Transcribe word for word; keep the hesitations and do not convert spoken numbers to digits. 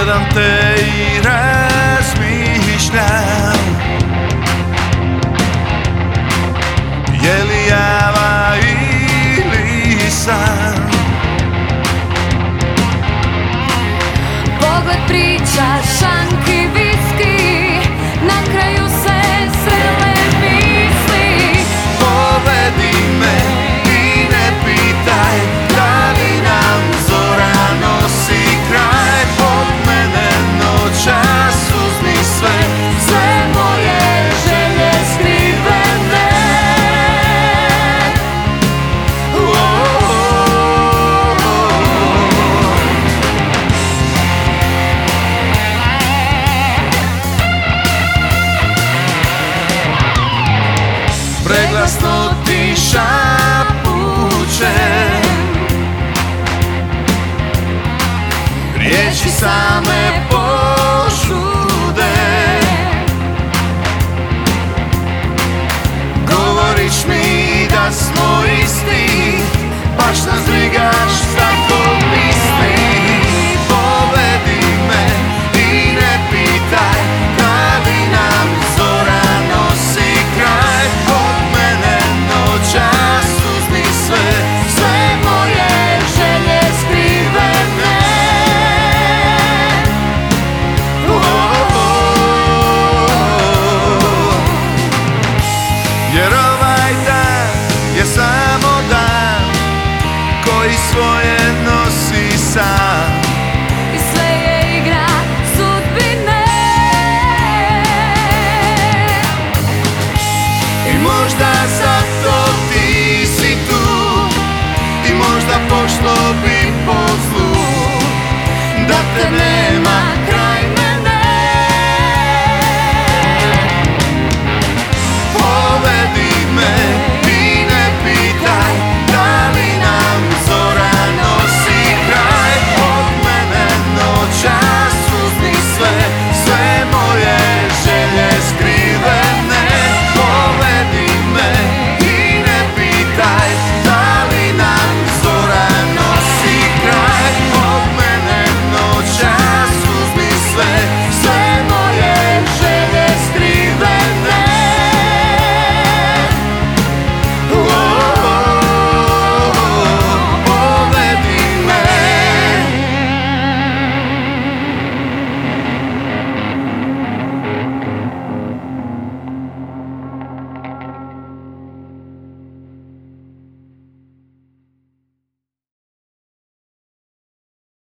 Gledam te i razmišljam, je li java ili san. Pogled priča, šanki, viski, na kraju se srele misli. Povedi me i ne pitaj da li nam zora nosi kraj. Od mene noćas uzmi sve, sve moje želje skrivene. Preglasno ti šapućem, riječi same požude. Govoriš mi da smo isti, baš nas brigaš tako misli. Povedi me i ne pitaj da li nam zora nosi kraj. Od mene noćas uzmi sve, sve moje želje skrivene. Jer ovaj dan je samo dan koji svoje nosi sam. I sve je igra sudbine. I možda zato ti si tu, i možda pošlo bi po zlu da te ne